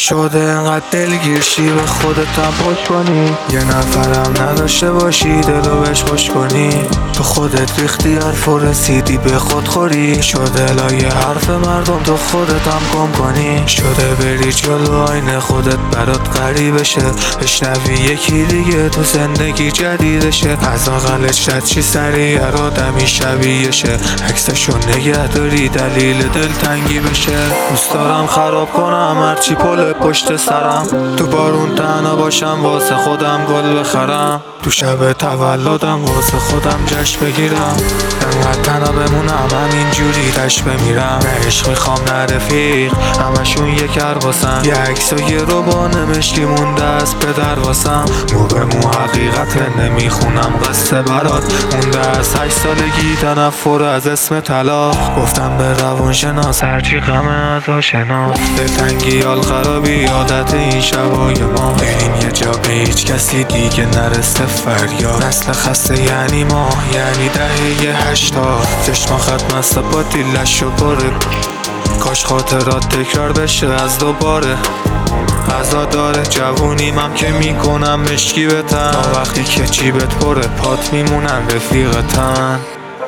شده انقدر دلگیر شی به خودتم پشت کنی، یه نفرم نداشته باشی دلو بهش خوش کنی. تو خودت ریختی حرف و رسیدی به خودخوری، شده لایه حرف مردم تو خودتم گم کنی. شده بری جلو آینه خودت برات غریبه شه، بشنوی یکی دیگه تو زندگی جدیدشه. از اقلش رد چی سریع آدمی شبیه شه، عکسشو نگه داری دلیل دلتنگی بشه. دوست دارم خراب کنم هرچی پل پشت سرم، تو بارون تنها باشم واسه خودم گل بخرم، تو شب تولدم واسه خودم جشن بگیرم. انقدر تنها بمونم همینجوری تش بمیرم. نه عشق میخوام نه رفیق، همشون یک واسم. یه عکس و یه روبان مشکی مونده از پدر واسم. مو به مو حقیقت نمیخونم قصه برات، مونده از 8 سالگی تنفر از اسم طلاق. گفتم به روانشناس هرچی غمه از آشناس، دلتنگی حال خرابی عادت این شبای ما. بریم یه جا به هیچ کسی دیگه نرسه فریاد. نسل خسته یعنی ما، یعنی دهه 80. چشما خط مسته با دیلش و باره، کاش خاطرات تکرار بشه از دوباره. غذا داره جوونیمم که میکنم مشکی به تن، تا وقتی که جیبت پره پات میمونن رفیقتن.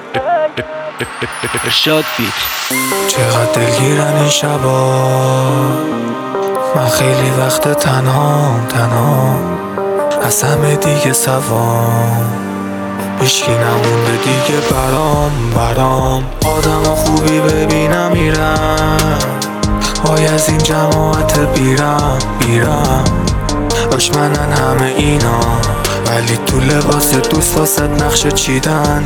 ارشاد بیت. چقدر دلگیرن این شبا، من خیلی وقت تنها از همه دیگه سوام. هیچکی نمونده دیگه برام آدم خوبی ببینم میرم، وای از این جماعت بیرم. دشمنن همه اینا، ولی تو لباس دوست واسه نقشه چیدن.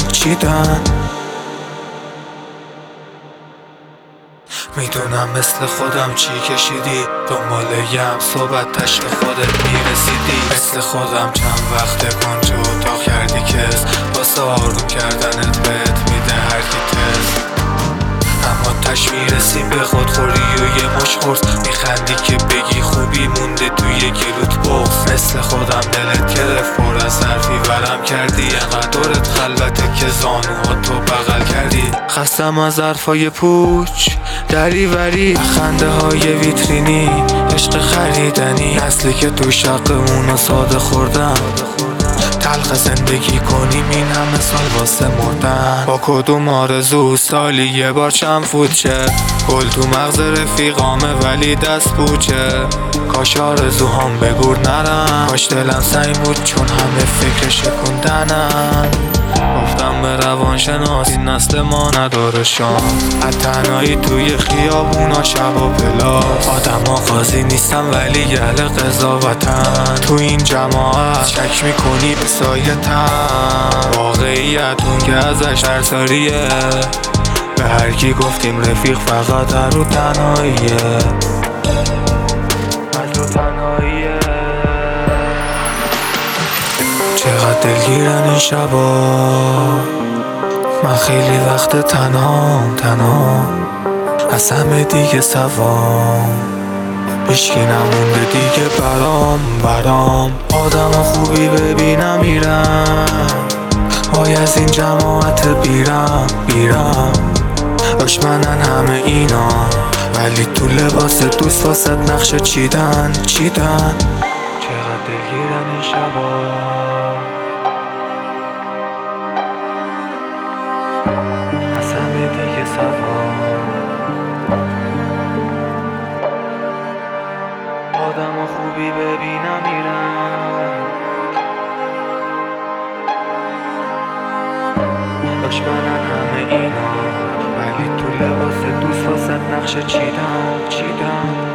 میدونم مثل خودم چی کشیدی، دنبال یم صحبتش به خودت میرسیدی. مثل خودم چند وقت کنج و اتاق کردی کس، واسه آروم کردنت بهت میده هرکی تست. اما تش میرسی به خودخوری و یه مش قرص، میخندی که بگی خوبی مونده توی گلوت بغض. مثل خودم دلت گرفت پر از حرفی ورم کردی، انقدر دورت خلوته که زانوها تو بغل کردی. خستم از حرفای پوچ دریوری، خنده های ویترینی، عشق خریدنی. اصلی که تو شقمون ساده خوردم، تلخ زندگی کنیم این همه سال واسه مردن. با کدوم آرزو سالی یه بار چند فوت شه، گل تو مغز رفیقامه ولی دست پوچه. کاش آرزوهام به گور نرم، کاش دلم سنگ بود چون همه فکر شکوندنم. گفتم به روانشناس این نسل ما نداره شانس، از تنهایی توی خیابونا شب و پلاس. آدم ها قاضی نیستن ولی اهل قضاوتن، تو این جماعت شک میکنی به سایتن. واقعیت اون که ازش ترساریه، به هرکی گفتیم رفیق فقط هر رو تنهاییه. چقدر دلگیرن این شبا، من خیلی وقت تنها از همه دیگه سوام. هیچکی نمونده دیگه برام آدم خوبی ببینم میرم، وای از این جماعت بیرم. دشمنن همه اینا، ولی تو لباس دوست واسه نقشه چیدن. چقدر دلگیرن این شبا، از همه دیگه سوام. آدم خوبی ببینم میرم، دشمنن همه اینا، ولی تو لباس دوست واسه نقشه چیدن.